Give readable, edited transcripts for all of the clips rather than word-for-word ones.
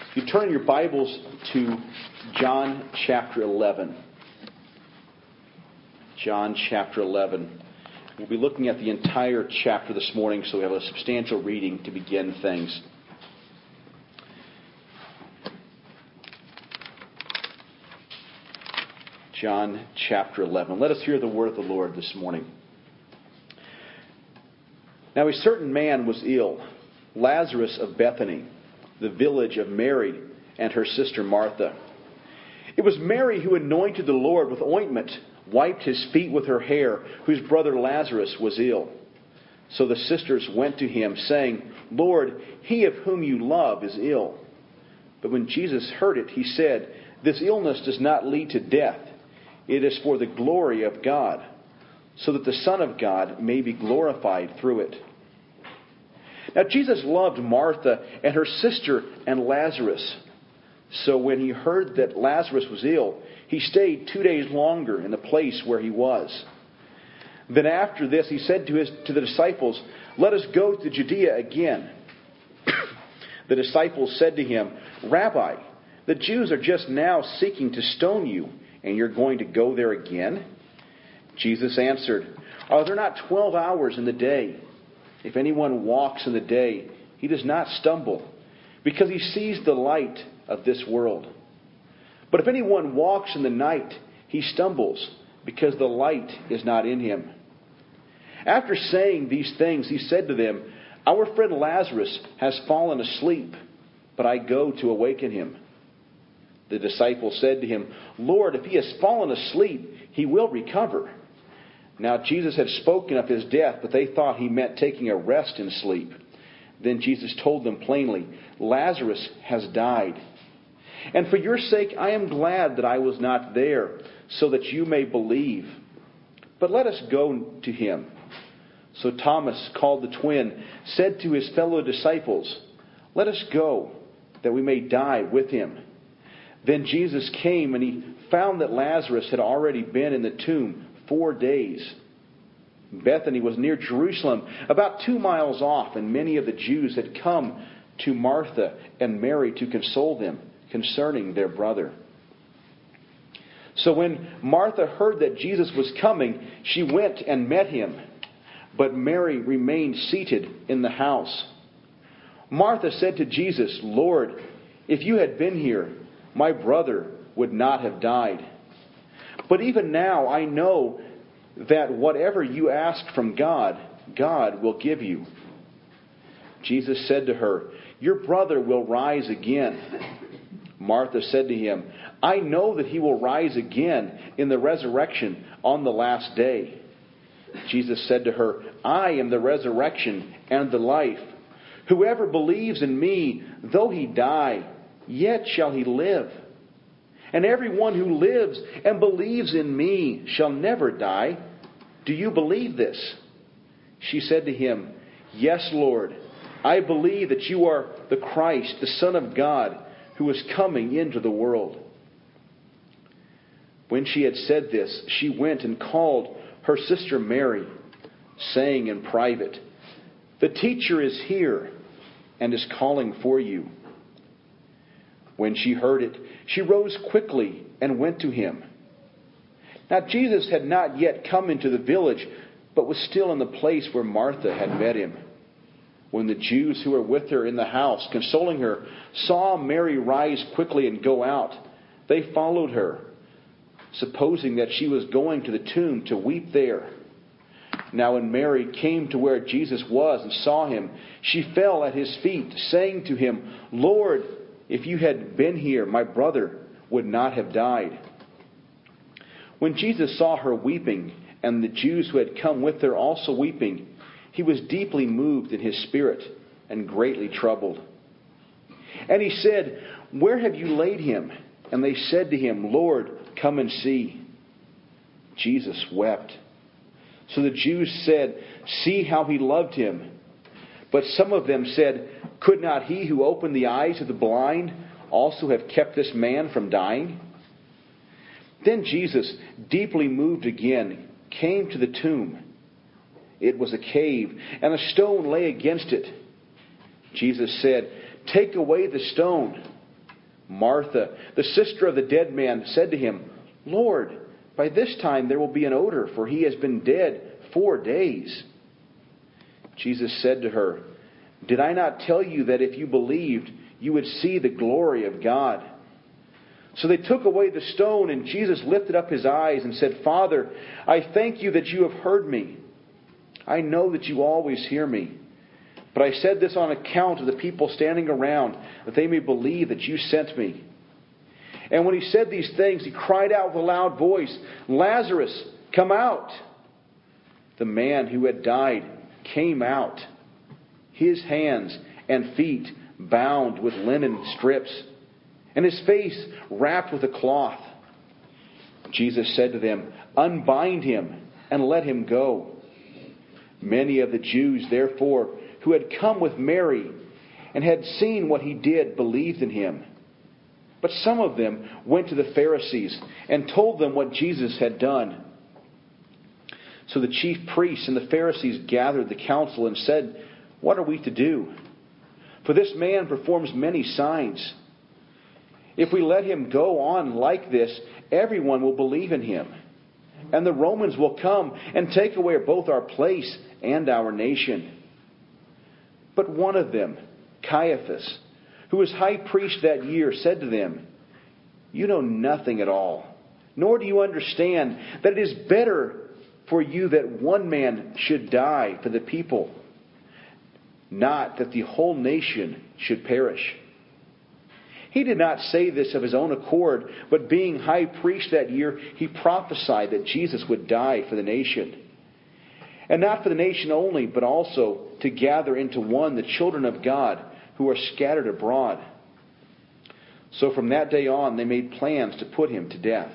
You turn your Bibles to John chapter 11. John chapter 11. We'll be looking at the entire chapter this morning, so we have a substantial reading to begin things. John chapter 11. Let us hear the word of the Lord this morning. Now a certain man was ill, Lazarus of Bethany, the village of Mary and her sister Martha. It was Mary who anointed the Lord with ointment, wiped his feet with her hair, whose brother Lazarus was ill. So the sisters went to him, saying, Lord, he of whom you love is ill. But when Jesus heard it, he said, This illness does not lead to death. It is for the glory of God, so that the Son of God may be glorified through it. Now Jesus loved Martha and her sister and Lazarus. So when he heard that Lazarus was ill, he stayed 2 days longer in the place where he was. Then after this he said to the disciples, Let us go to Judea again. The disciples said to him, Rabbi, the Jews are just now seeking to stone you, and you're going to go there again? Jesus answered, Are there not 12 hours in the day? If anyone walks in the day, he does not stumble, because he sees the light of this world. But if anyone walks in the night, he stumbles, because the light is not in him. After saying these things, he said to them, Our friend Lazarus has fallen asleep, but I go to awaken him. The disciples said to him, Lord, if he has fallen asleep, he will recover. Now Jesus had spoken of his death, but they thought he meant taking a rest in sleep. Then Jesus told them plainly, Lazarus has died. And for your sake I am glad that I was not there, so that you may believe. But let us go to him. So Thomas, called the twin, said to his fellow disciples, Let us go, that we may die with him. Then Jesus came, and he found that Lazarus had already been in the tomb 4 days. Bethany was near Jerusalem, about 2 miles off, and many of the Jews had come to Martha and Mary to console them concerning their brother. So when Martha heard that Jesus was coming, she went and met him, but Mary remained seated in the house. Martha said to Jesus, Lord, if you had been here, my brother would not have died. But even now I know that whatever you ask from God, God will give you. Jesus said to her, Your brother will rise again. Martha said to him, I know that he will rise again in the resurrection on the last day. Jesus said to her, I am the resurrection and the life. Whoever believes in me, though he die, yet shall he live. And everyone who lives and believes in me shall never die. Do you believe this? She said to him, Yes, Lord. I believe that you are the Christ, the Son of God, who is coming into the world. When she had said this, she went and called her sister Mary, saying in private, The teacher is here and is calling for you. When she heard it, she rose quickly and went to him. Now Jesus had not yet come into the village, but was still in the place where Martha had met him. When the Jews who were with her in the house, consoling her, saw Mary rise quickly and go out, they followed her, supposing that she was going to the tomb to weep there. Now when Mary came to where Jesus was and saw him, she fell at his feet, saying to him, Lord, if you had been here, my brother would not have died. When Jesus saw her weeping, and the Jews who had come with her also weeping, he was deeply moved in his spirit and greatly troubled. And he said, Where have you laid him? And they said to him, Lord, come and see. Jesus wept. So the Jews said, See how he loved him. But some of them said, Could not he who opened the eyes of the blind also have kept this man from dying? Then Jesus, deeply moved again, came to the tomb. It was a cave, and a stone lay against it. Jesus said, Take away the stone. Martha, the sister of the dead man, said to him, Lord, by this time there will be an odor, for he has been dead 4 days. Jesus said to her, Did I not tell you that if you believed, you would see the glory of God? So they took away the stone, and Jesus lifted up his eyes and said, Father, I thank you that you have heard me. I know that you always hear me. But I said this on account of the people standing around, that they may believe that you sent me. And when he said these things, he cried out with a loud voice, Lazarus, come out! The man who had died came out, his hands and feet bound with linen strips, and his face wrapped with a cloth. Jesus said to them, Unbind him and let him go. Many of the Jews, therefore, who had come with Mary and had seen what he did, believed in him. But some of them went to the Pharisees and told them what Jesus had done. So the chief priests and the Pharisees gathered the council and said, What are we to do? For this man performs many signs. If we let him go on like this, everyone will believe in him. And the Romans will come and take away both our place and our nation. But one of them, Caiaphas, who was high priest that year, said to them, You know nothing at all, nor do you understand that it is better for you that one man should die for the people, not that the whole nation should perish. He did not say this of his own accord, but being high priest that year, he prophesied that Jesus would die for the nation. And not for the nation only, but also to gather into one the children of God who are scattered abroad. So from that day on, they made plans to put him to death.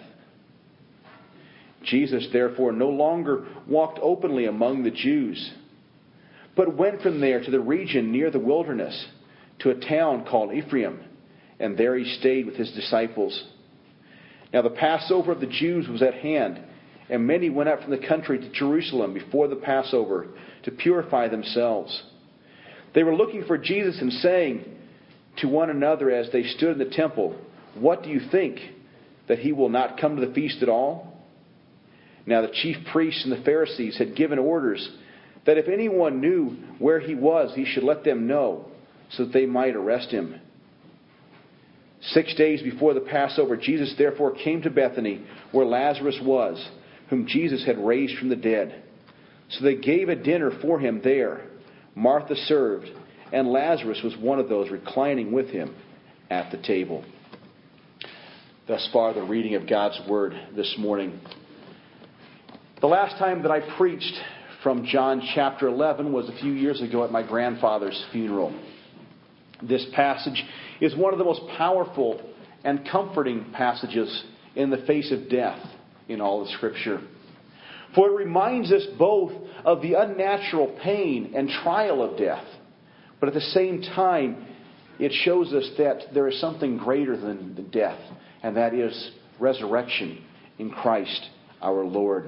Jesus, therefore, no longer walked openly among the Jews, but went from there to the region near the wilderness, to a town called Ephraim, and there he stayed with his disciples. Now the Passover of the Jews was at hand, and many went up from the country to Jerusalem before the Passover to purify themselves. They were looking for Jesus and saying to one another as they stood in the temple, What do you think? That he will not come to the feast at all? Now the chief priests and the Pharisees had given orders that if anyone knew where he was, he should let them know, so that they might arrest him. 6 days before the Passover, Jesus therefore came to Bethany, where Lazarus was, whom Jesus had raised from the dead. So they gave a dinner for him there. Martha served, and Lazarus was one of those reclining with him at the table. Thus far, the reading of God's Word this morning. The last time that I preached from John chapter 11 was a few years ago at my grandfather's funeral. This passage is one of the most powerful and comforting passages in the face of death in all of Scripture. For it reminds us both of the unnatural pain and trial of death, but at the same time, it shows us that there is something greater than the death, and that is resurrection in Christ our Lord.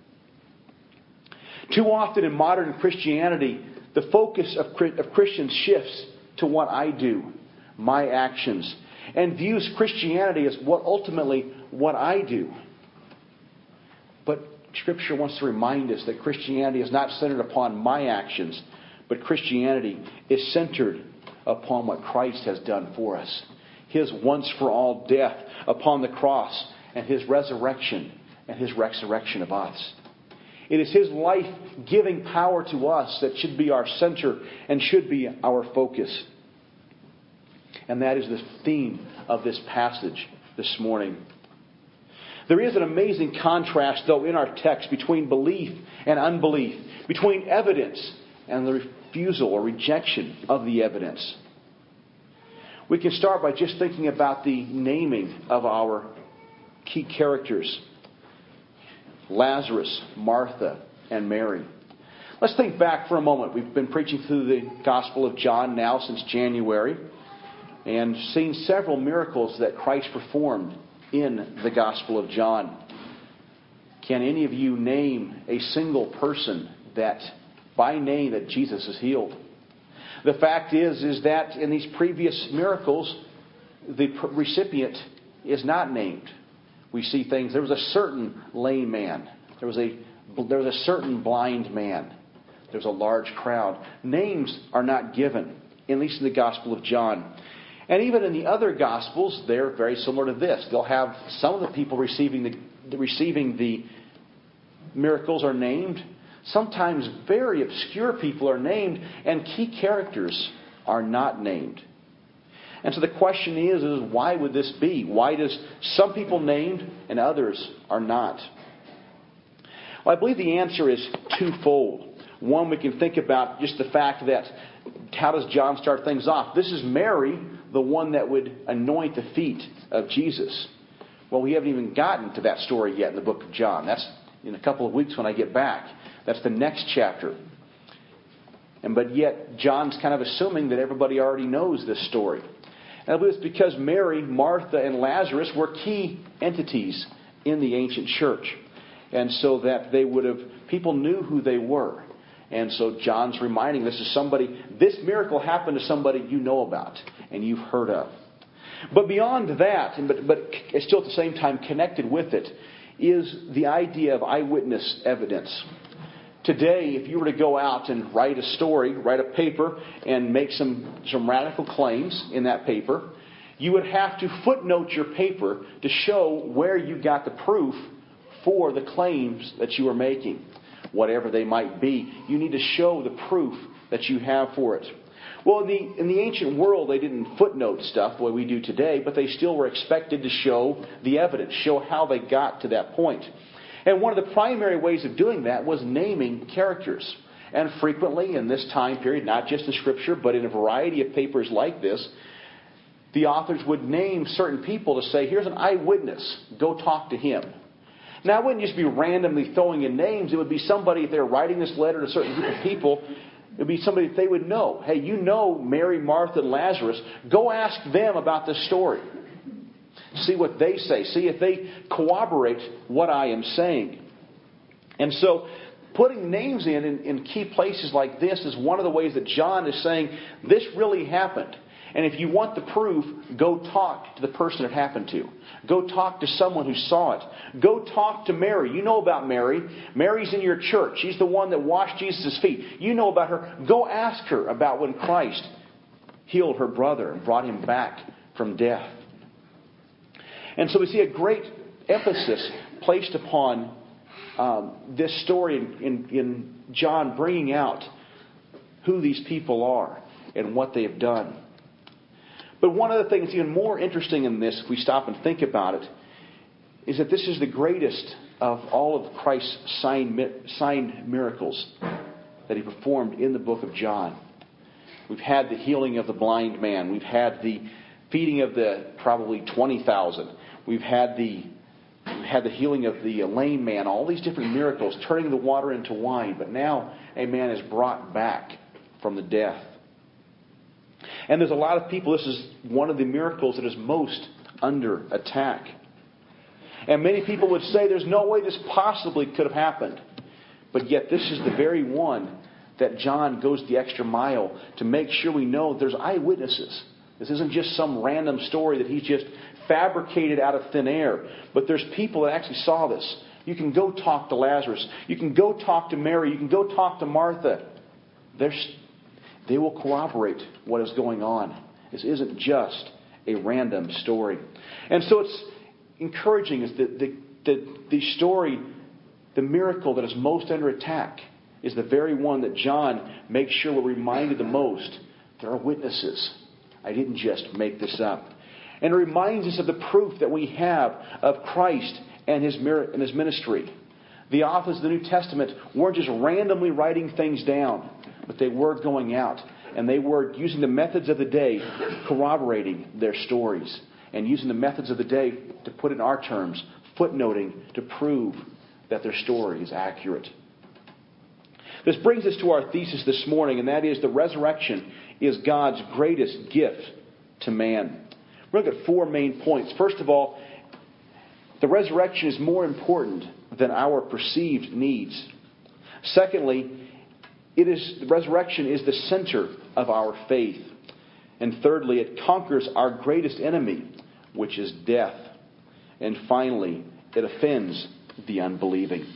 Too often in modern Christianity, the focus of Christians shifts to what I do, my actions, and views Christianity as ultimately what I do. But Scripture wants to remind us that Christianity is not centered upon my actions, but Christianity is centered upon what Christ has done for us. His once-for-all death upon the cross, and His resurrection, and His resurrection of us. It is His life-giving power to us that should be our center and should be our focus. And that is the theme of this passage this morning. There is an amazing contrast, though, in our text between belief and unbelief, between evidence and the refusal or rejection of the evidence. We can start by just thinking about the naming of our key characters. Lazarus, Martha, and Mary. Let's think back for a moment. We've been preaching through the Gospel of John now since January and seen several miracles that Christ performed in the Gospel of John. Can any of you name a single person that, by name, that Jesus has healed? The fact is that in these previous miracles, the recipient is not named. We see things. There was a certain lame man. There was a certain blind man. There was a large crowd. Names are not given, at least in the Gospel of John. And even in the other Gospels, they're very similar to this. They'll have some of the people receiving the miracles are named. Sometimes very obscure people are named, and key characters are not named. And so the question is why would this be? Why does some people named and others are not? Well, I believe the answer is twofold. One, we can think about just the fact that how does John start things off? This is Mary, the one that would anoint the feet of Jesus. Well, we haven't even gotten to that story yet in the book of John. That's in a couple of weeks when I get back. That's the next chapter. But yet, John's kind of assuming that everybody already knows this story. And I believe it's because Mary, Martha, and Lazarus were key entities in the ancient church. And so that people knew who they were. And so John's reminding this miracle happened to somebody you know about and you've heard of. But beyond that, but still at the same time connected with it, is the idea of eyewitness evidence. Today, if you were to go out and write a paper, and make some radical claims in that paper, you would have to footnote your paper to show where you got the proof for the claims that you are making. Whatever they might be, you need to show the proof that you have for it. Well, in the ancient world, they didn't footnote stuff the way we do today, but they still were expected to show the evidence, show how they got to that point. And one of the primary ways of doing that was naming characters. And frequently in this time period, not just in Scripture, but in a variety of papers like this, the authors would name certain people to say, here's an eyewitness, go talk to him. Now, it wouldn't just be randomly throwing in names. It would be somebody, if they're writing this letter to a certain group of people, it would be somebody that they would know. Hey, you know Mary, Martha, and Lazarus. Go ask them about this story. See what they say. See if they corroborate what I am saying. And so, putting names in key places like this is one of the ways that John is saying, this really happened. And if you want the proof, go talk to the person it happened to. Go talk to someone who saw it. Go talk to Mary. You know about Mary. Mary's in your church. She's the one that washed Jesus' feet. You know about her. Go ask her about when Christ healed her brother and brought him back from death. And so we see a great emphasis placed upon this story in John bringing out who these people are and what they have done. But one other thing that's even more interesting in this, if we stop and think about it, is that this is the greatest of all of Christ's sign miracles that he performed in the book of John. We've had the healing of the blind man. We've had the feeding of the probably 20,000. We've had the healing of the lame man. All these different miracles, turning the water into wine. But now a man is brought back from the death. And there's a lot of people, this is one of the miracles that is most under attack. And many people would say there's no way this possibly could have happened. But yet this is the very one that John goes the extra mile to make sure we know there's eyewitnesses. This isn't just some random story that he's just fabricated out of thin air. But there's people that actually saw this. You can go talk to Lazarus. You can go talk to Mary. You can go talk to Martha. They will corroborate what is going on. This isn't just a random story. And so it's encouraging is that the story, the miracle that is most under attack, is the very one that John makes sure we're reminded the most. There are witnesses. I didn't just make this up. And it reminds us of the proof that we have of Christ and his ministry. The authors of the New Testament weren't just randomly writing things down, but they were going out and they were using the methods of the day, corroborating their stories, and using the methods of the day to put in our terms, footnoting to prove that their story is accurate. This brings us to our thesis this morning, and that is the resurrection is God's greatest gift to man. We're going to look at 4 main points. First of all, the resurrection is more important than our perceived needs. Secondly, the resurrection is the center of our faith. And thirdly, it conquers our greatest enemy, which is death. And finally, it offends the unbelieving.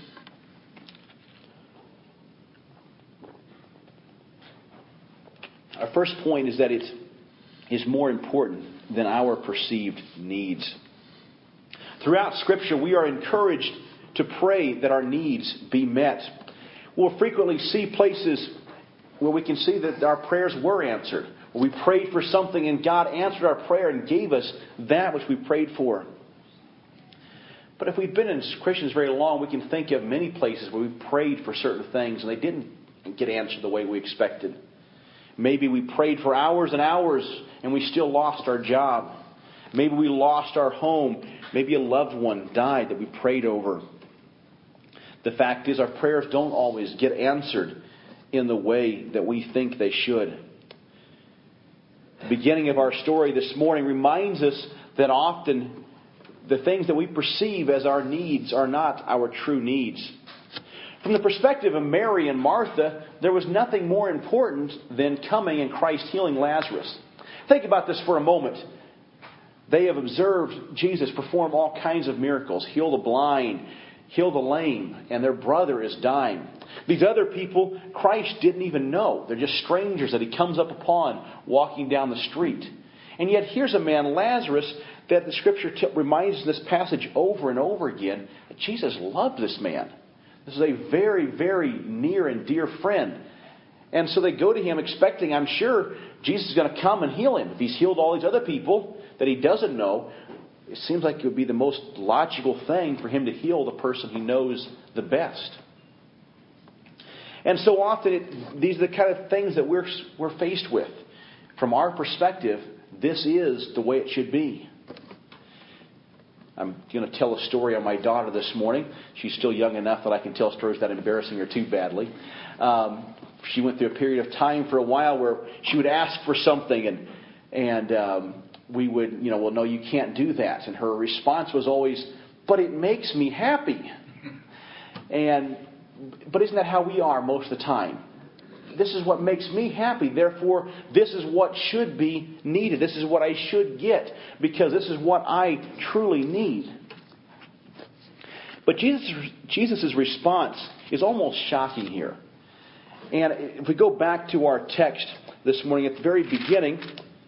Our first point is that it is more important than our perceived needs. Throughout Scripture, we are encouraged to pray that our needs be met. We'll frequently see places where we can see that our prayers were answered. Where we prayed for something and God answered our prayer and gave us that which we prayed for. But if we've been in Christians very long, we can think of many places where we prayed for certain things and they didn't get answered the way we expected. Maybe we prayed for hours and hours and we still lost our job. Maybe we lost our home. Maybe a loved one died that we prayed over. The fact is, our prayers don't always get answered in the way that we think they should. The beginning of our story this morning reminds us that often the things that we perceive as our needs are not our true needs. From the perspective of Mary and Martha, there was nothing more important than coming and Christ healing Lazarus. Think about this for a moment. They have observed Jesus perform all kinds of miracles, heal the blind, heal the lame, and their brother is dying. These other people, Christ didn't even know. They're just strangers that he comes up upon walking down the street. And yet here's a man, Lazarus, that the Scripture reminds us in this passage over and over again that Jesus loved this man. This is a very, very near and dear friend. And so they go to him expecting, I'm sure, Jesus is going to come and heal him. If he's healed all these other people that he doesn't know, it seems like it would be the most logical thing for him to heal the person he knows the best. And so often, these are the kind of things that we're faced with. From our perspective, this is the way it should be. I'm going to tell a story on my daughter this morning. She's still young enough that I can tell stories without embarrassing her too badly. She went through a period of time for a while where she would ask for something and we would, well, no, you can't do that. And her response was always, but it makes me happy. But isn't that how we are most of the time? This is what makes me happy. Therefore, this is what should be needed. This is what I should get because this is what I truly need. But Jesus' response is almost shocking here. And if we go back to our text this morning at the very beginning,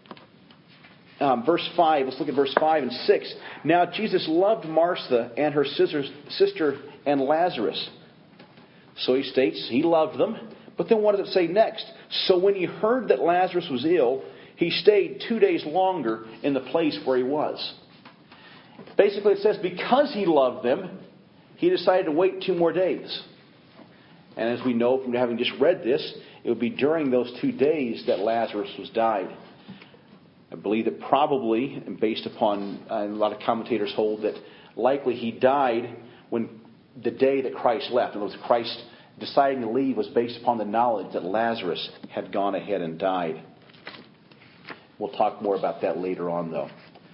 verse 5, let's look at verse 5 and 6. Now Jesus loved Martha and her sister and Lazarus. So he states he loved them. But then what does it say next? So when he heard that Lazarus was ill, he stayed 2 days longer in the place where he was. Basically it says because he loved them, he decided to wait 2 more days. And as we know from having just read this, it would be during those 2 days that Lazarus was died. I believe that probably, and based upon a lot of commentators hold that likely he died when the day that Christ left. In other words, Christ deciding to leave was based upon the knowledge that Lazarus had gone ahead and died. We'll talk more about that later on, though.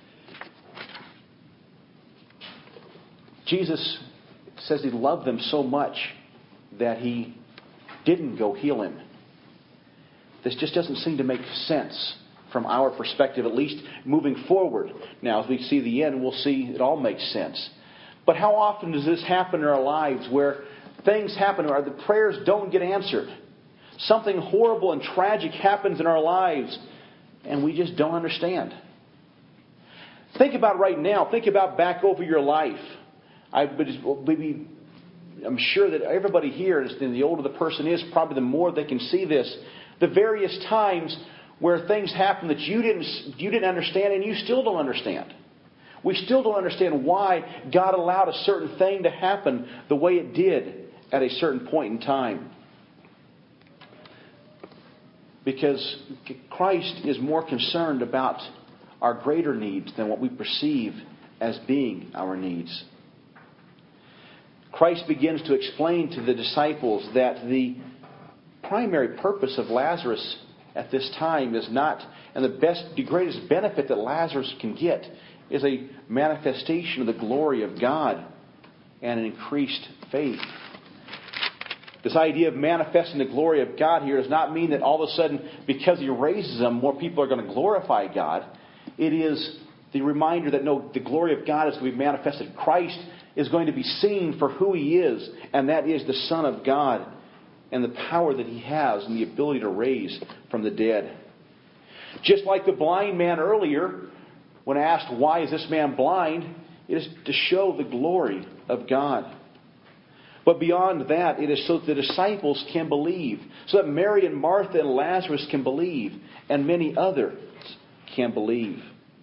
Jesus says he loved them so much that he didn't go heal him. This just doesn't seem to make sense from our perspective, at least moving forward. Now, as we see the end, we'll see it all makes sense. But how often does this happen in our lives where things happen where the prayers don't get answered? Something horrible and tragic happens in our lives and we just don't understand. Think about right now. Think about back over your life. I'm sure that everybody here, and the older the person is, probably the more they can see this. The various times where things happen that you didn't understand and you still don't understand. We still don't understand why God allowed a certain thing to happen the way it did at a certain point in time. Because Christ is more concerned about our greater needs than what we perceive as being our needs. Christ begins to explain to the disciples that the primary purpose of Lazarus at this time is not, and the greatest benefit that Lazarus can get is a manifestation of the glory of God and an increased faith. This idea of manifesting the glory of God here does not mean that all of a sudden, because He raises them, more people are going to glorify God. It is the reminder that no, the glory of God is going to be manifested. Christ is going to be seen for who He is, and that is the Son of God, and the power that He has and the ability to raise from the dead. Just like the blind man earlier, when asked, why is this man blind? It is to show the glory of God. But beyond that, it is so that the disciples can believe. So that Mary and Martha and Lazarus can believe. And many others can believe.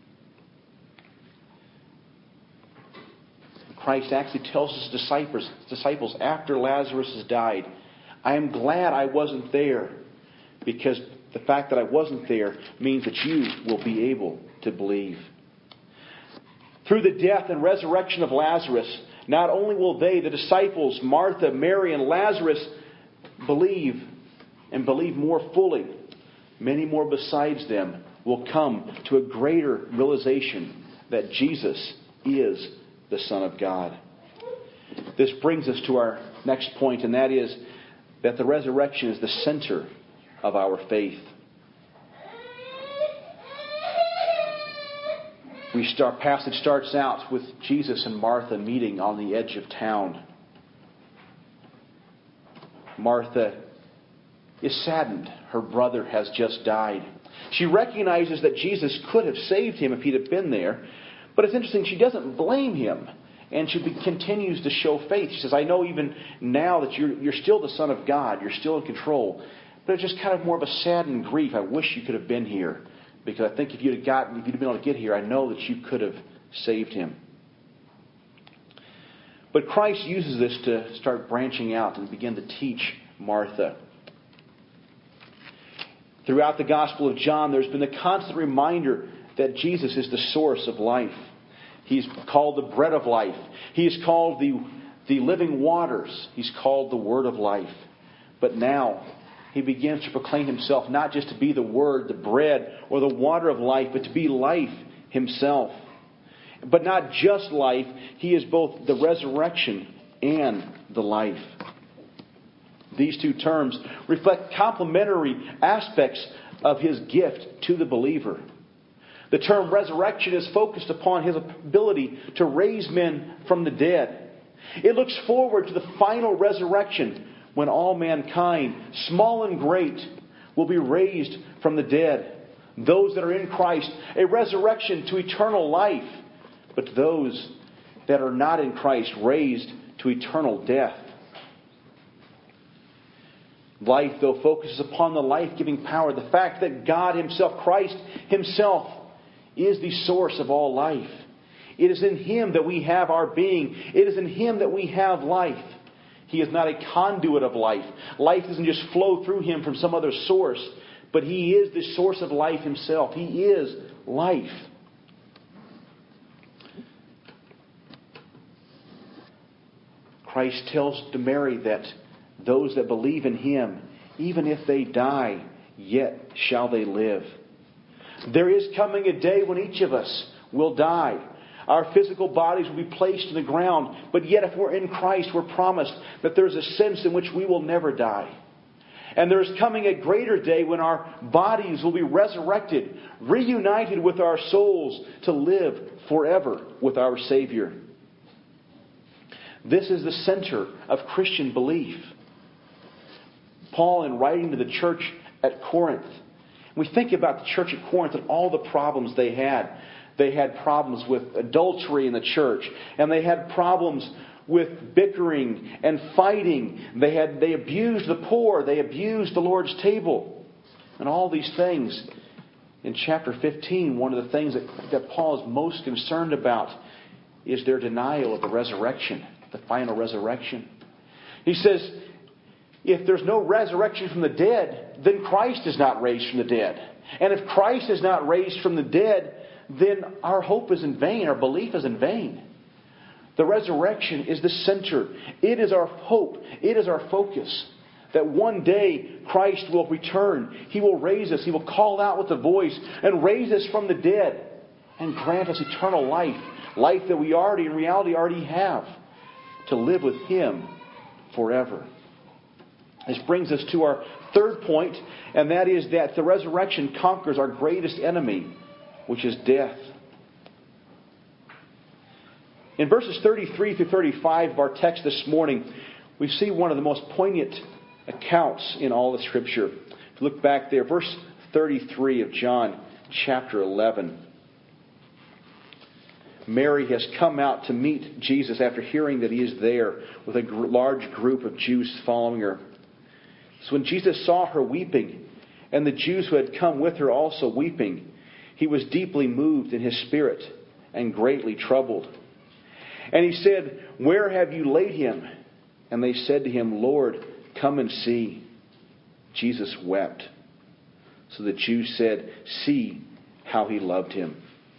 Christ actually tells His disciples after Lazarus has died, I am glad I wasn't there, because the fact that I wasn't there means that you will be able to believe. Through the death and resurrection of Lazarus, not only will they, the disciples, Martha, Mary, and Lazarus, believe and believe more fully, many more besides them will come to a greater realization that Jesus is the Son of God. This brings us to our next point, and that is that the resurrection is the center of our faith. Passage starts out with Jesus and Martha meeting on the edge of town. Martha is saddened. Her brother has just died. She recognizes that Jesus could have saved him if He'd have been there. But it's interesting, she doesn't blame him. And she continues to show faith. She says, I know even now that you're still the Son of God. You're still in control. But it's just kind of more of a saddened grief. I wish you could have been here. Because I think if you'd been able to get here, I know that you could have saved him. But Christ uses this to start branching out and begin to teach Martha. Throughout the Gospel of John, there's been a constant reminder that Jesus is the source of life. He's called the bread of life. He is called the living waters. He's called the word of life. But now He begins to proclaim Himself not just to be the word, the bread, or the water of life, but to be life Himself. But not just life, He is both the resurrection and the life. These two terms reflect complementary aspects of His gift to the believer. The term resurrection is focused upon His ability to raise men from the dead. It looks forward to the final resurrection when all mankind, small and great, will be raised from the dead. Those that are in Christ, a resurrection to eternal life. But those that are not in Christ, raised to eternal death. Life, though, focuses upon the life-giving power, the fact that God Himself, Christ Himself, is the source of all life. It is in Him that we have our being. It is in Him that we have life. He is not a conduit of life. Life doesn't just flow through Him from some other source, but He is the source of life Himself. He is life. Christ tells to Mary that those that believe in Him, even if they die, yet shall they live. There is coming a day when each of us will die. Our physical bodies will be placed in the ground. But yet if we're in Christ, we're promised that there's a sense in which we will never die. And there is coming a greater day when our bodies will be resurrected, reunited with our souls to live forever with our Savior. This is the center of Christian belief. Paul, in writing to the church at Corinth, we think about the church at Corinth and all the problems they had. They had problems with adultery in the church. And they had problems with bickering and fighting. They abused the poor. They abused the Lord's table. And all these things. In chapter 15, one of the things that Paul is most concerned about is their denial of the resurrection, the final resurrection. He says, if there's no resurrection from the dead, then Christ is not raised from the dead. And if Christ is not raised from the dead, then our hope is in vain, our belief is in vain. The resurrection is the center. It is our hope. It is our focus. That one day Christ will return. He will raise us. He will call out with a voice and raise us from the dead and grant us eternal life. Life that we in reality already have. To live with Him forever. This brings us to our third point, and that is that the resurrection conquers our greatest enemy, which is death. In verses 33 through 35 of our text this morning, we see one of the most poignant accounts in all of Scripture. If you look back there, verse 33 of John chapter 11. Mary has come out to meet Jesus after hearing that he is there with a large group of Jews following her. So when Jesus saw her weeping, and the Jews who had come with her also weeping, he was deeply moved in his spirit and greatly troubled. And he said, "Where have you laid him?" And they said to him, "Lord, come and see." Jesus wept. So the Jews said, "See how he loved him."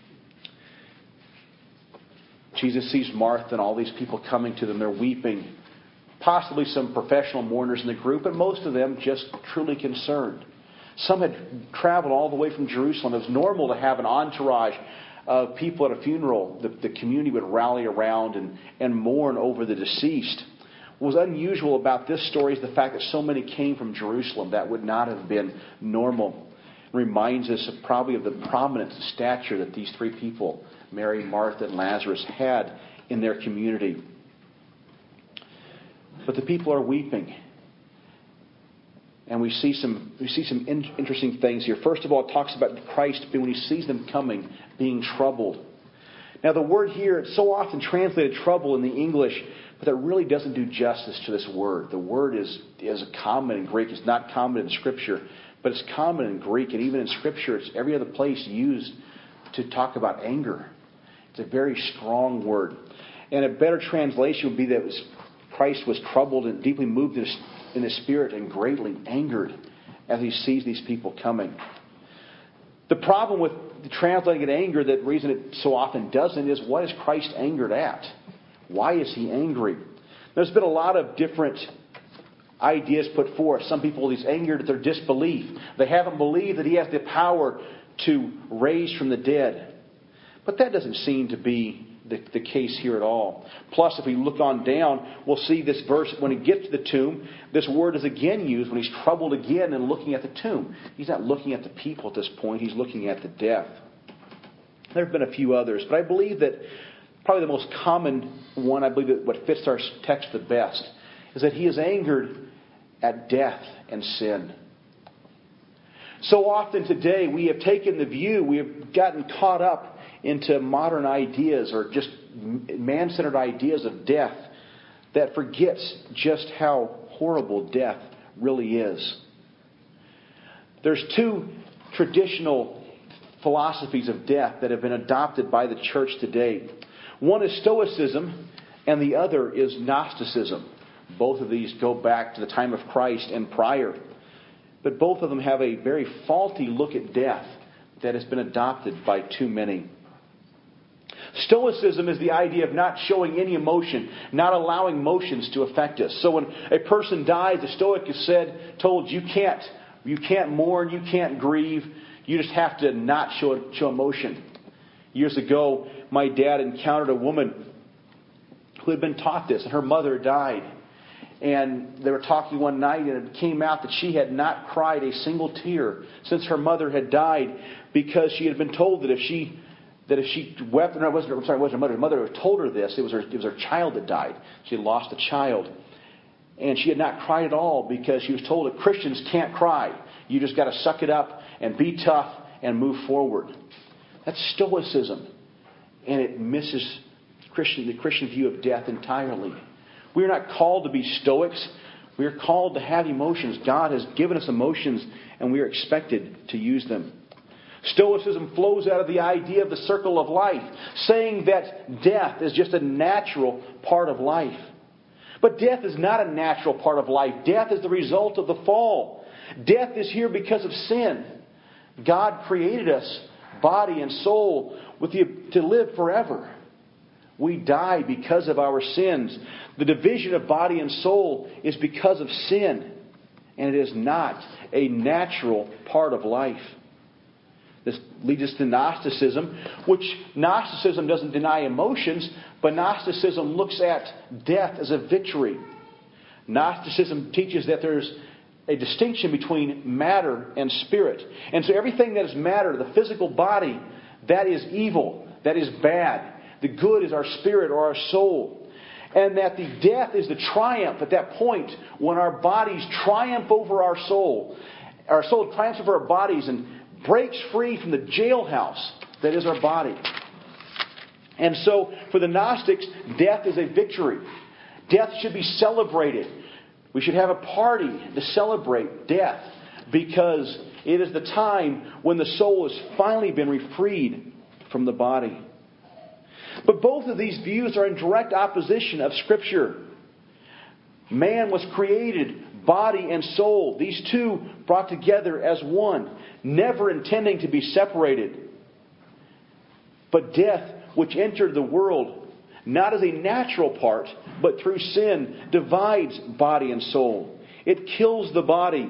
Jesus sees Martha and all these people coming to them. They're weeping. Possibly some professional mourners in the group, but most of them just truly concerned. Some had traveled all the way from Jerusalem. It was normal to have an entourage of people at a funeral. The community would rally around and mourn over the deceased. What was unusual about this story is the fact that so many came from Jerusalem. That would not have been normal. It reminds us probably of the prominent stature that these three people, Mary, Martha, and Lazarus, had in their community. But the people are weeping. And we see some interesting things here. First of all, it talks about Christ, when he sees them coming, being troubled. Now the word here, it's so often translated trouble in the English, but that really doesn't do justice to this word. The word is common in Greek. It's not common in Scripture, but it's common in Greek. And even in Scripture, it's every other place used to talk about anger. It's a very strong word. And a better translation would be that Christ was troubled and deeply moved in his spirit and greatly angered as he sees these people coming. The problem with translating it anger, the reason it so often doesn't, is what is Christ angered at? Why is he angry? There's been a lot of different ideas put forth. Some people, he's angered at their disbelief. They haven't believed that he has the power to raise from the dead. But that doesn't seem to be the case here at all. Plus, if we look on down, we'll see this verse, when he gets to the tomb, this word is again used when he's troubled again and looking at the tomb. He's not looking at the people at this point, he's looking at the death. There have been a few others, but I believe that probably the most common one, I believe that what fits our text the best, is that he is angered at death and sin. So often today we have taken the view, we have gotten caught up into modern ideas or just man-centered ideas of death that forgets just how horrible death really is. There's two traditional philosophies of death that have been adopted by the church today. One is Stoicism and the other is Gnosticism. Both of these go back to the time of Christ and prior. But both of them have a very faulty look at death that has been adopted by too many. Stoicism is the idea of not showing any emotion, not allowing emotions to affect us. So when a person dies, the Stoic is told you can't mourn, you can't grieve, you just have to not show emotion. Years ago, my dad encountered a woman who had been taught this, and her mother died. And they were talking one night, and it came out that she had not cried a single tear since her mother had died, because she had been told that if she wept, no, it wasn't her mother. Her mother had told her this. It was her child that died. She had lost a child, and she had not cried at all because she was told that Christians can't cry. You just got to suck it up and be tough and move forward. That's Stoicism, and it misses the Christian view of death entirely. We are not called to be Stoics. We are called to have emotions. God has given us emotions, and we are expected to use them. Stoicism flows out of the idea of the circle of life, saying that death is just a natural part of life. But death is not a natural part of life. Death is the result of the fall. Death is here because of sin. God created us, body and soul, to live forever. We die because of our sins. The division of body and soul is because of sin. And it is not a natural part of life. This leads us to Gnosticism, which Gnosticism doesn't deny emotions, but Gnosticism looks at death as a victory. Gnosticism teaches that there's a distinction between matter and spirit. And so everything that is matter, the physical body, that is evil, that is bad. The good is our spirit or our soul. And that the death is the triumph at that point when our bodies triumph over our soul. Our soul triumphs over our bodies and breaks free from the jailhouse that is our body. And so, for the Gnostics, death is a victory. Death should be celebrated. We should have a party to celebrate death because it is the time when the soul has finally been freed from the body. But both of these views are in direct opposition of Scripture. Man was created, body and soul, these two brought together as one, never intending to be separated. But death, which entered the world, not as a natural part, but through sin, divides body and soul. It kills the body.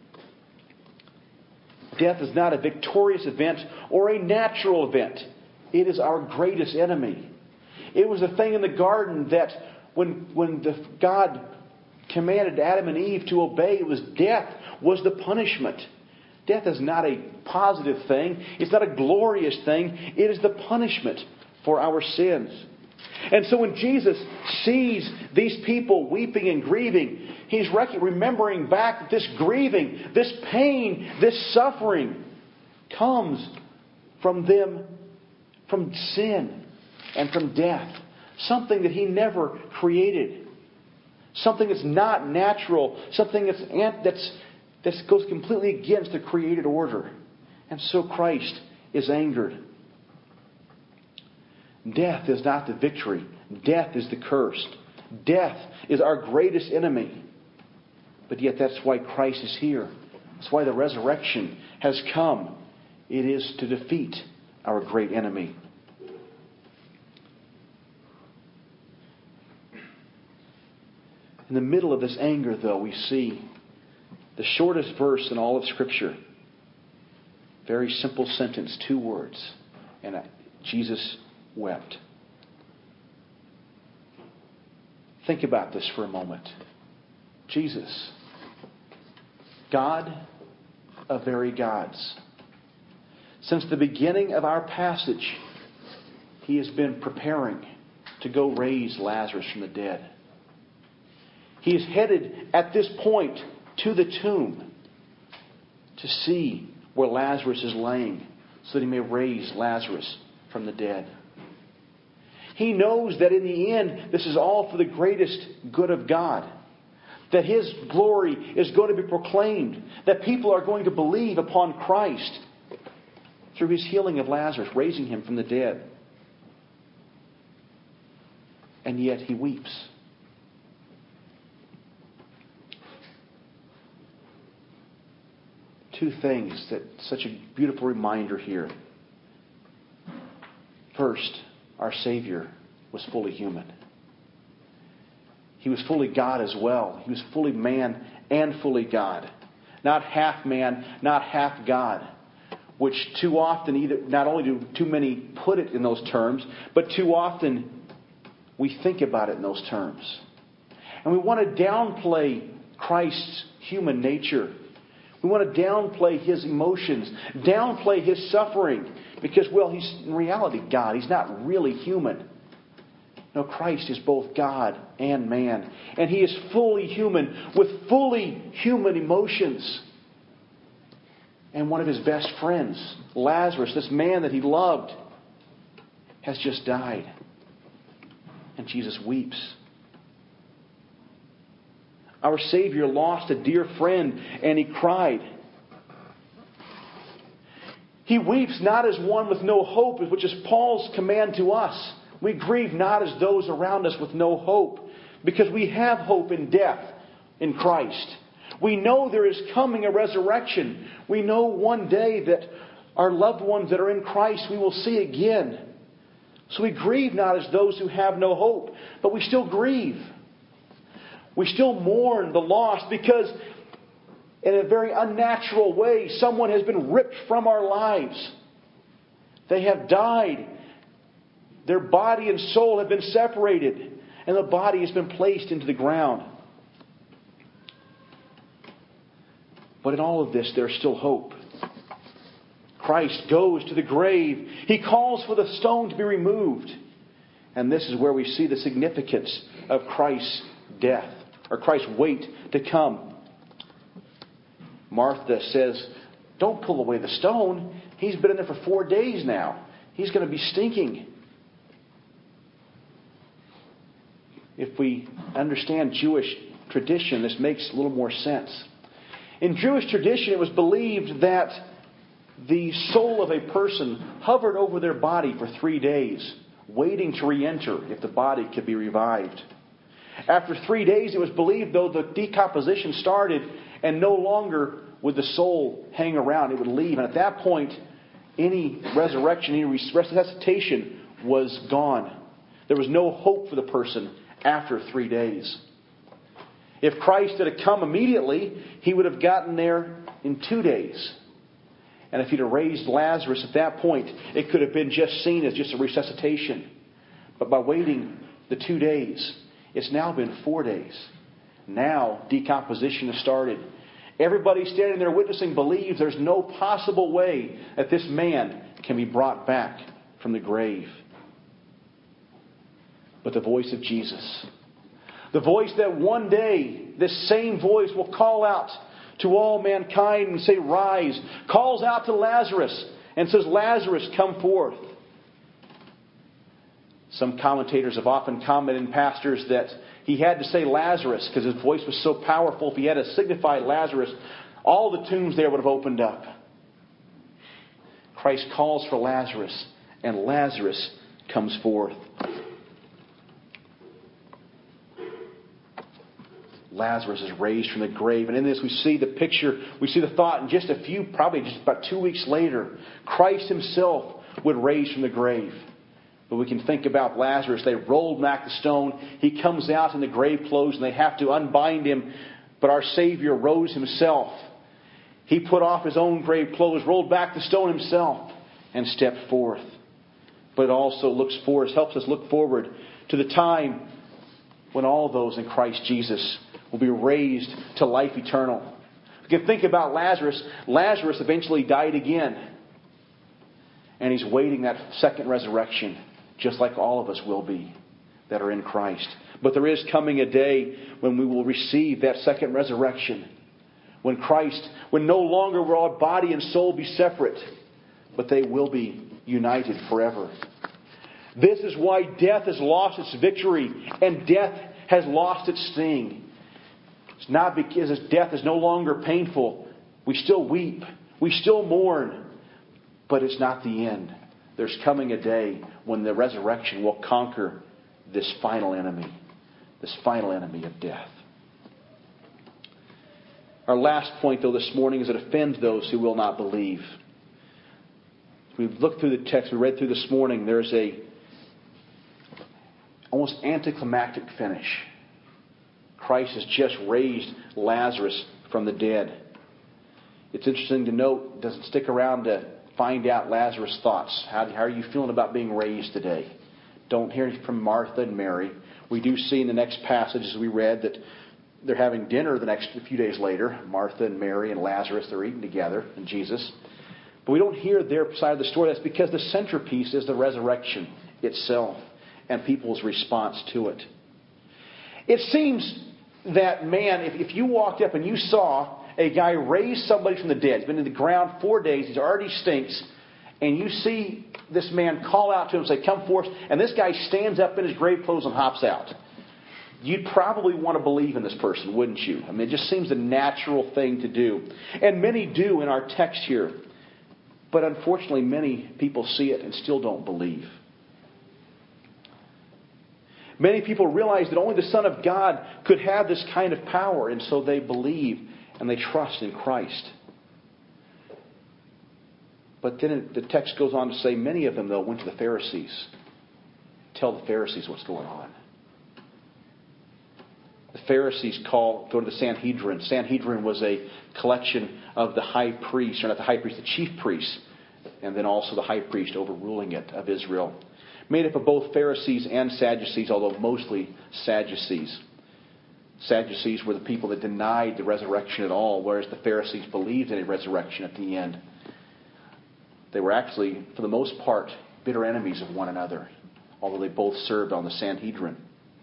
Death is not a victorious event or a natural event. It is our greatest enemy. It was the thing in the garden that when God commanded Adam and Eve to obey, it was death was the punishment. Death is not a positive thing. It's not a glorious thing. It is the punishment for our sins. And so when Jesus sees these people weeping and grieving, He's remembering back that this grieving, this pain, this suffering comes from them, from sin and from death. Something that He never created. Something that's not natural. Something that goes completely against the created order. And so Christ is angered. Death is not the victory. Death is the curse. Death is our greatest enemy. But yet that's why Christ is here. That's why the resurrection has come. It is to defeat our great enemy. In the middle of this anger, though, we see the shortest verse in all of Scripture. Very simple sentence, 2 words. And Jesus wept. Think about this for a moment. Jesus, God of very gods. Since the beginning of our passage, He has been preparing to go raise Lazarus from the dead. He is headed at this point to the tomb to see where Lazarus is laying so that He may raise Lazarus from the dead. He knows that in the end, this is all for the greatest good of God. That His glory is going to be proclaimed. That people are going to believe upon Christ through His healing of Lazarus, raising him from the dead. And yet He weeps. Two things that such a beautiful reminder here. First, our Savior was fully human. He was fully God as well. He was fully man and fully God. Not half man, not half God. Which too often, not only do too many put it in those terms, but too often we think about it in those terms. And we want to downplay Christ's human nature. We want to downplay His emotions, downplay His suffering. Because, well, He's in reality God. He's not really human. No, Christ is both God and man. And He is fully human with fully human emotions. And one of His best friends, Lazarus, this man that He loved, has just died. And Jesus weeps. Our Savior lost a dear friend and He cried. He weeps not as one with no hope, which is Paul's command to us. We grieve not as those around us with no hope, because we have hope in death in Christ. We know there is coming a resurrection. We know one day that our loved ones that are in Christ we will see again. So we grieve not as those who have no hope, but we still grieve. We still mourn the loss because in a very unnatural way, someone has been ripped from our lives. They have died. Their body and soul have been separated. And the body has been placed into the ground. But in all of this, there's still hope. Christ goes to the grave. He calls for the stone to be removed. And this is where we see the significance of Christ's death, or Christ's wait to come. Martha says, don't pull away the stone. He's been in there for 4 days now. He's going to be stinking. If we understand Jewish tradition, this makes a little more sense. In Jewish tradition, it was believed that the soul of a person hovered over their body for 3 days, waiting to re-enter if the body could be revived. After 3 days, it was believed, though, the decomposition started, and no longer would the soul hang around. It would leave. And at that point, any resurrection, any resuscitation was gone. There was no hope for the person after 3 days. If Christ had come immediately, He would have gotten there in 2 days. And if He'd have raised Lazarus at that point, it could have been just seen as just a resuscitation. But by waiting the 2 days, it's now been 4 days. Now decomposition has started. Everybody standing there witnessing believes there's no possible way that this man can be brought back from the grave. But the voice of Jesus, the voice that one day this same voice will call out to all mankind and say, rise, calls out to Lazarus and says, Lazarus, come forth. Some commentators have often commented, pastors, that He had to say Lazarus because His voice was so powerful. If He had to signify Lazarus, all the tombs there would have opened up. Christ calls for Lazarus, and Lazarus comes forth. Lazarus is raised from the grave. And in this we see the picture, we see the thought in just probably just about 2 weeks later, Christ Himself would raise from the grave. But we can think about Lazarus. They rolled back the stone. He comes out in the grave clothes and they have to unbind him. But our Savior rose Himself. He put off His own grave clothes, rolled back the stone Himself, and stepped forth. But it also helps us look forward to the time when all those in Christ Jesus will be raised to life eternal. We can think about Lazarus. Lazarus eventually died again. And he's waiting that second resurrection, just like all of us will be that are in Christ. But there is coming a day when we will receive that second resurrection. When no longer will our body and soul be separate, but they will be united forever. This is why death has lost its victory and death has lost its sting. It's not because death is no longer painful. We still weep. We still mourn. But it's not the end. There's coming a day when the resurrection will conquer this final enemy of death. Our last point, though, this morning is it offends those who will not believe. We've looked through the text we read through this morning. There's a almost anticlimactic finish. Christ has just raised Lazarus from the dead. It's interesting to note, it doesn't stick around to find out Lazarus' thoughts. How are you feeling about being raised today? Don't hear from Martha and Mary. We do see in the next passages we read that they're having dinner the next few days later. Martha and Mary and Lazarus, they're eating together, and Jesus. But we don't hear their side of the story. That's because the centerpiece is the resurrection itself and people's response to it. It seems that, man, if you walked up and you saw a guy raise somebody from the dead, he's been in the ground 4 days, he's already stinks, and you see this man call out to him and say, come forth, and this guy stands up in his grave clothes and hops out, you'd probably want to believe in this person, wouldn't you? I mean, it just seems a natural thing to do. And many do in our text here. But unfortunately, many people see it and still don't believe. Many people realize that only the Son of God could have this kind of power, and so they believe and they trust in Christ. But then the text goes on to say many of them, though, went to the Pharisees. Tell the Pharisees what's going on. The Pharisees go to the Sanhedrin. Sanhedrin was a collection of the high priest, or not the high priest, the chief priest, and then also the high priest overruling it of Israel. Made up of both Pharisees and Sadducees, although mostly Sadducees. Sadducees were the people that denied the resurrection at all, whereas the Pharisees believed in a resurrection at the end. They were actually, for the most part, bitter enemies of one another, although they both served on the Sanhedrin.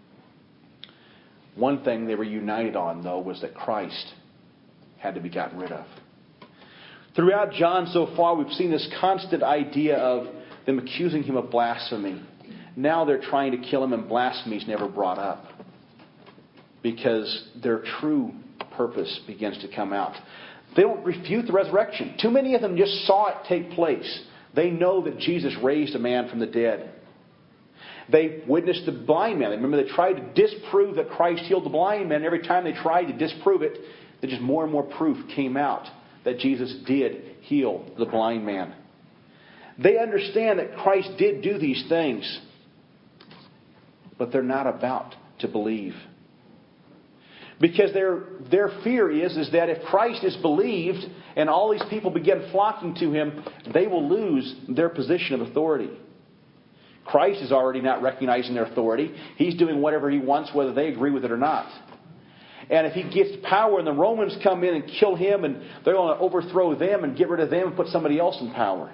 One thing they were united on, though, was that Christ had to be gotten rid of. Throughout John so far, we've seen this constant idea of them accusing him of blasphemy. Now they're trying to kill him, and blasphemy is never brought up, because their true purpose begins to come out. They don't refute the resurrection. Too many of them just saw it take place. They know that Jesus raised a man from the dead. They witnessed the blind man. Remember, they tried to disprove that Christ healed the blind man. Every time they tried to disprove it, just more and more proof came out that Jesus did heal the blind man. They understand that Christ did do these things, but they're not about to believe. Because their fear is that if Christ is believed and all these people begin flocking to him, they will lose their position of authority. Christ is already not recognizing their authority. He's doing whatever he wants, whether they agree with it or not. And if he gets power and the Romans come in and kill him, and they're going to overthrow them and get rid of them and put somebody else in power.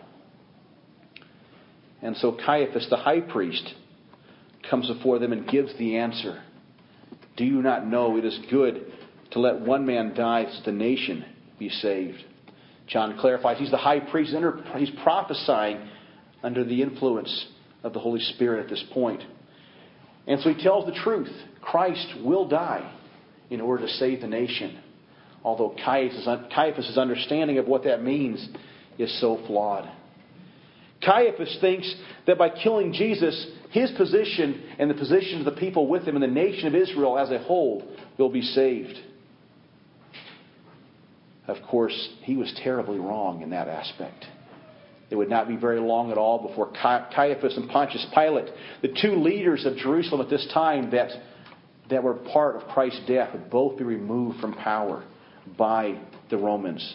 And so Caiaphas, the high priest, comes before them and gives the answer. Do you not know it is good to let one man die so the nation be saved? John clarifies he's the high priest. He's prophesying under the influence of the Holy Spirit at this point. And so he tells the truth. Christ will die in order to save the nation. Although Caiaphas' understanding of what that means is so flawed. Caiaphas thinks that by killing Jesus, his position and the position of the people with him and the nation of Israel as a whole will be saved. Of course, he was terribly wrong in that aspect. It would not be very long at all before Caiaphas and Pontius Pilate, the two leaders of Jerusalem at this time that were part of Christ's death, would both be removed from power by the Romans.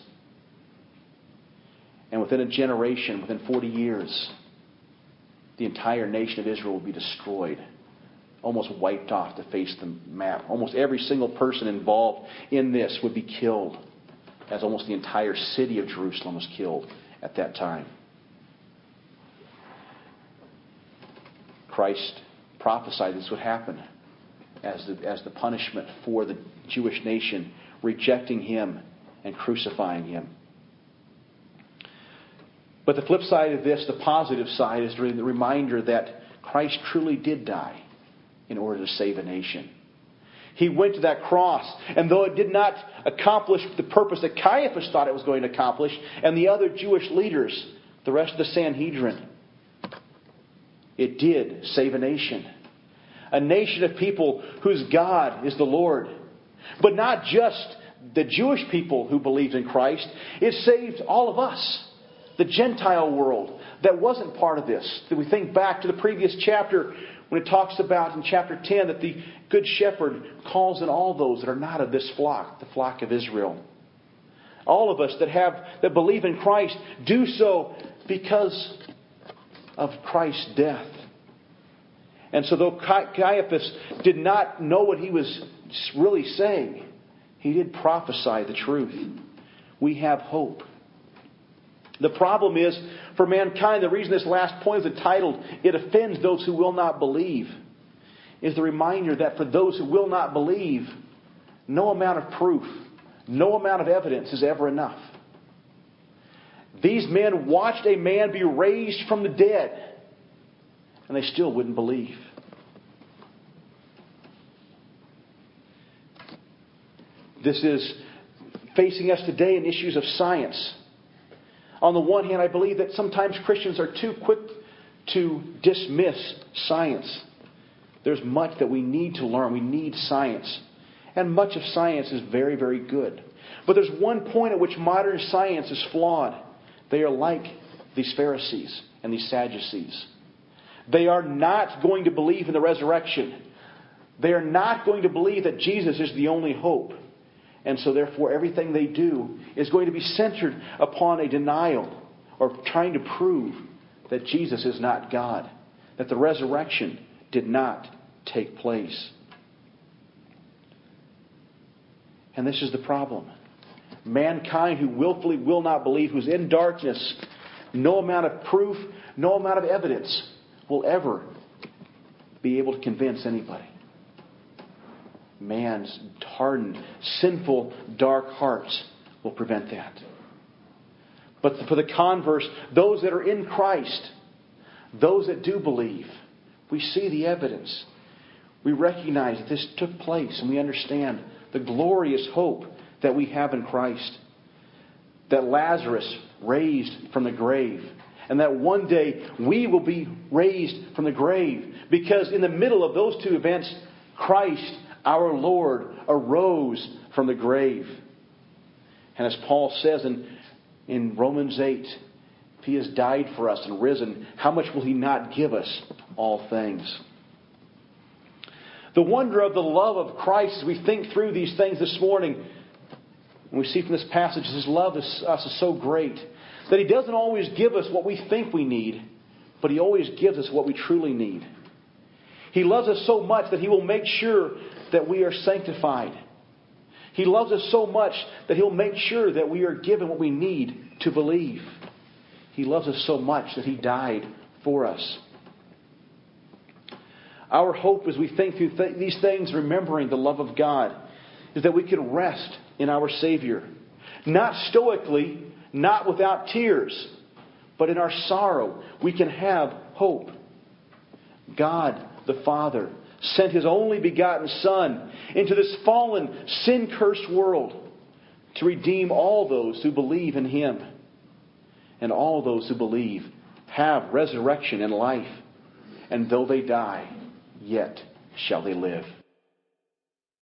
And within a generation, within 40 years, the entire nation of Israel will be destroyed, almost wiped off the face of the map. Almost every single person involved in this would be killed, as almost the entire city of Jerusalem was killed at that time. Christ prophesied this would happen as the punishment for the Jewish nation rejecting him and crucifying him. But the flip side of this, the positive side, is the reminder that Christ truly did die in order to save a nation. He went to that cross, and though it did not accomplish the purpose that Caiaphas thought it was going to accomplish, and the other Jewish leaders, the rest of the Sanhedrin, it did save a nation. A nation of people whose God is the Lord. But not just the Jewish people who believed in Christ. It saved all of us. The Gentile world that wasn't part of this. That we think back to the previous chapter when it talks about in chapter 10 that the Good Shepherd calls in all those that are not of this flock, the flock of Israel. All of us that believe in Christ do so because of Christ's death. And so though Caiaphas did not know what he was really saying, he did prophesy the truth. We have hope. The problem is, for mankind, the reason this last point is entitled, "It offends those who will not believe," is the reminder that for those who will not believe, no amount of proof, no amount of evidence is ever enough. These men watched a man be raised from the dead, and they still wouldn't believe. This is facing us today in issues of science. On the one hand, I believe that sometimes Christians are too quick to dismiss science. There's much that we need to learn. We need science. And much of science is very, very good. But there's one point at which modern science is flawed. They are like these Pharisees and these Sadducees. They are not going to believe in the resurrection. They are not going to believe that Jesus is the only hope. And so therefore everything they do is going to be centered upon a denial or trying to prove that Jesus is not God. That the resurrection did not take place. And this is the problem. Mankind who willfully will not believe, who's in darkness, no amount of proof, no amount of evidence will ever be able to convince anybody. Man's hardened, sinful, dark hearts will prevent that. But for the converse, those that are in Christ, those that do believe, we see the evidence. We recognize that this took place, and we understand the glorious hope that we have in Christ. That Lazarus raised from the grave. And that one day we will be raised from the grave. Because in the middle of those two events, Christ, our Lord, arose from the grave. And as Paul says in Romans 8, if He has died for us and risen, how much will He not give us all things? The wonder of the love of Christ as we think through these things this morning, and we see from this passage His love for us is so great that He doesn't always give us what we think we need, but He always gives us what we truly need. He loves us so much that He will make sure that we are sanctified. He loves us so much that He'll make sure that we are given what we need to believe. He loves us so much that He died for us. Our hope as we think through these things, remembering the love of God, is that we can rest in our Savior. Not stoically, not without tears, but in our sorrow, we can have hope. God the Father sent His only begotten Son into this fallen, sin-cursed world to redeem all those who believe in Him. And all those who believe have resurrection and life. And though they die, yet shall they live.